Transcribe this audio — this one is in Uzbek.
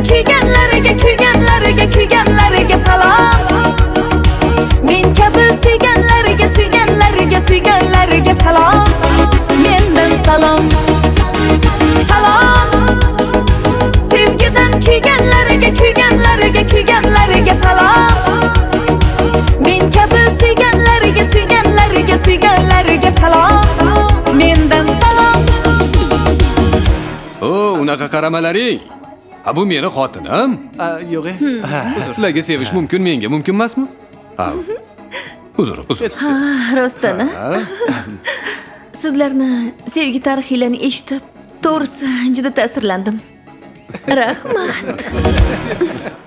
kuyganlariga kuyganlariga kuyganlariga salom. Men kabi suyganlariga suyganlariga suyganlariga salom. Mendan salom. Salom. Sevgidan kuyganlariga kuyganlariga kuyganlariga salom. Men kabi suyganlariga suyganlariga suyganlariga salom. Mendan salom. Unaqa qaramalaring. Bu meni xotinim. Yo'q. Sizlarga sevish mumkin, menga mumkin emasmi? Uzr. Rostana. Sizlarni sevgi tarixlarini eshitib, to'g'risi juda ta'sirlandim. Rahmat.